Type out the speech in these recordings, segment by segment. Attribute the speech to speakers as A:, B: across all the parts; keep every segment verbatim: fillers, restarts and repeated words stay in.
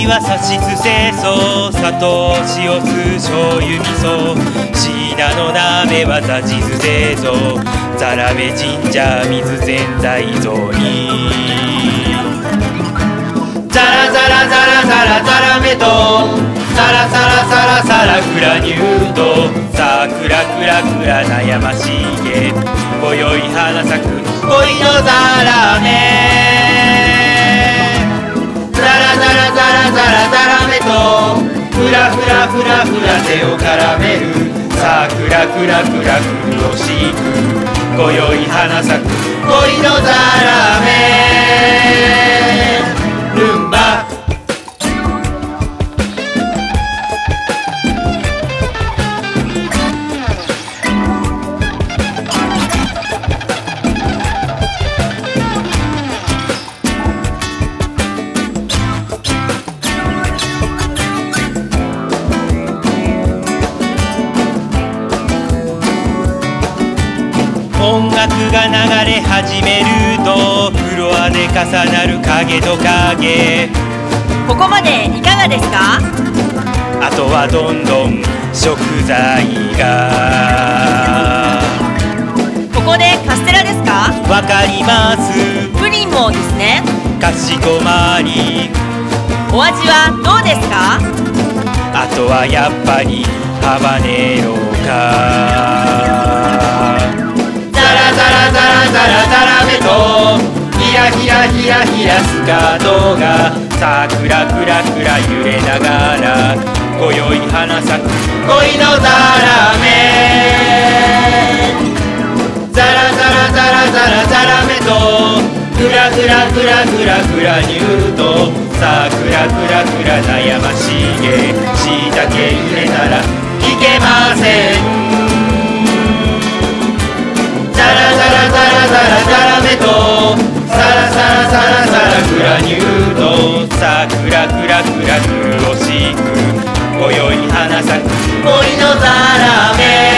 A: にはさしすせそ砂糖塩酢醤油味噌シーナの鍋はざじずぜぞざらめ神社水ぜんざいぞにザラザラザラザラザラめとサラサラサラサラグラニューとさあクラクラクラ悩ましげ今宵花咲く恋のザラメザラザラザラザラザラメとフラフラフラフラ手を絡めるさあクラクラクラ苦しく今宵花咲く恋のザラメルンバ音楽が流れ始めるとフロアで重なる影と影
B: ここまでいかがですか？
A: あとはどんどん食材が
B: ここでカステラですか？
A: わかります。
B: プリンもですね。
A: かしこまり。
B: お味はどうですか？
A: あとはやっぱりハバネロかザラザラザラザラザラメとヒラヒラヒラヒラスカートがさあクラクラクラ揺れながら今宵花咲く恋のザラメザラザラザラザラザラメとクラクラクラクラクラニューとさあクラクラクラ悩ましげしいたけ入れたらいけませんザラザラザラザラザラメとサラサラサラサラグラニューとさあクラクラクラ苦しく今宵花咲く恋のザラ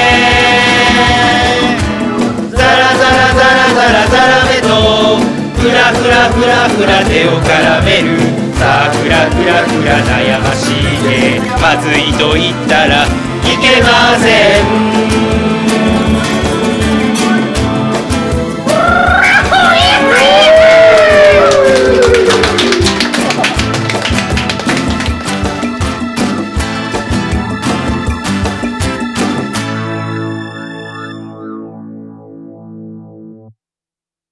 A: メザラザラザラザラザラメとフラフラフラフラ手を絡めるさあクラクラクラ悩ましげまずいと言ったらいけません